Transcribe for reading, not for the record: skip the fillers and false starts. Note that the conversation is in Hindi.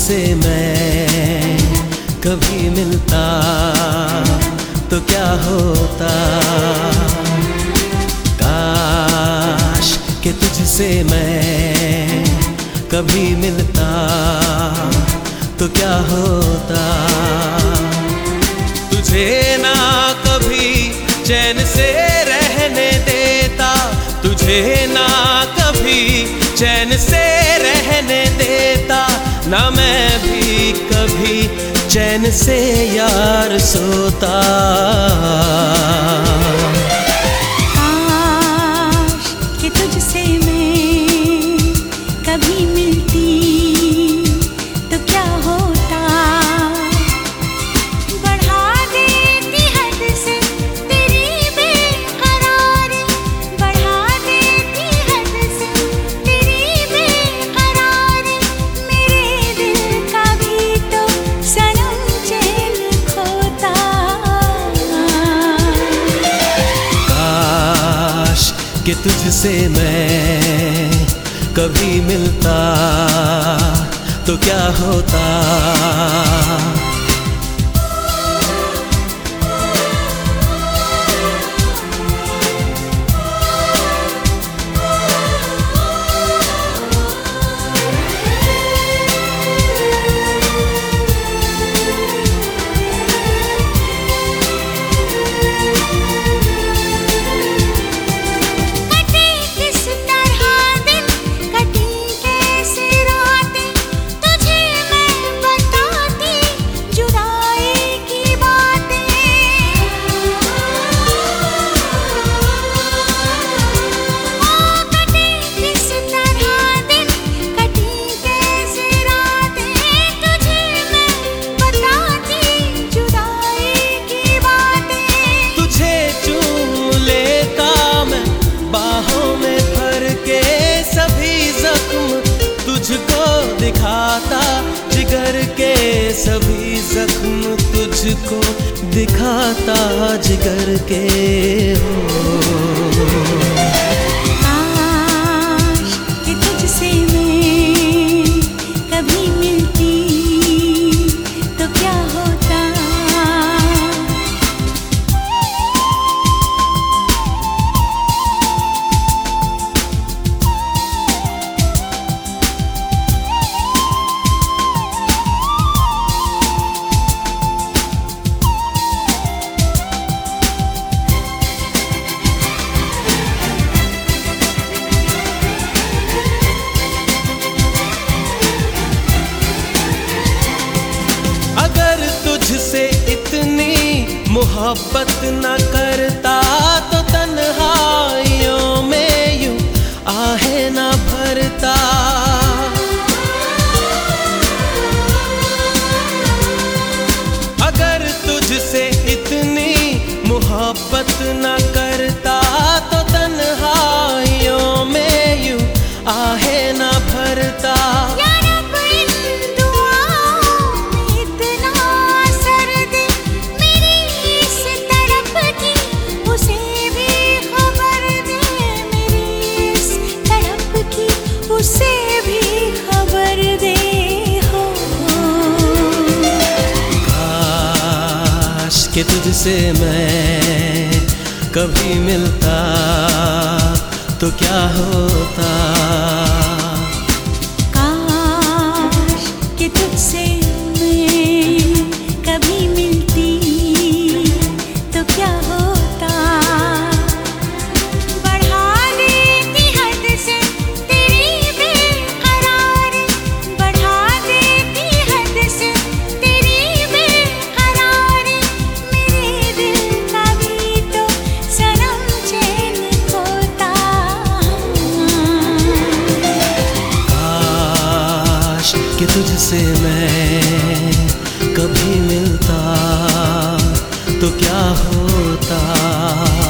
तुझसे मैं कभी मिलता तो क्या होता। काश कि तुझसे मैं कभी मिलता तो क्या होता। तुझे ना कभी चैन से रहने देता, तुझे ना कभी चैन से रहने देता, ना मैं भी कभी चैन से यार सोता। काश कि तुझसे मैं कभी मिलती तो क्या होता। बढ़ा देती हद से तेरी बेकरारी, बढ़ा देती हद से तेरी बेकरारी, मेरे दिल का भी तो सनम चैन खोता। काश कि तुझसे मैं कभी मिलता तो क्या होता। तुझको दिखाता जिगर के सभी जख्म, तुझको दिखाता जिगर के हो। काश कि तुझसे मैं कभी मिलती तो क्या होता। तुझसे इतनी मोहब्बत न करता तो तन्हाइयों में यूं आहें न भरता। अगर तुझसे इतनी मोहब्बत न करता तो तन्हाइयों में यूं आहें न भरता। उसे भी खबर दे हो। काश कि तुझसे मैं कभी मिलता तो क्या होता। काश कि तुझसे मैं कभी मिलती तो क्या होता। कि तुझसे मैं कभी मिलता तो क्या होता।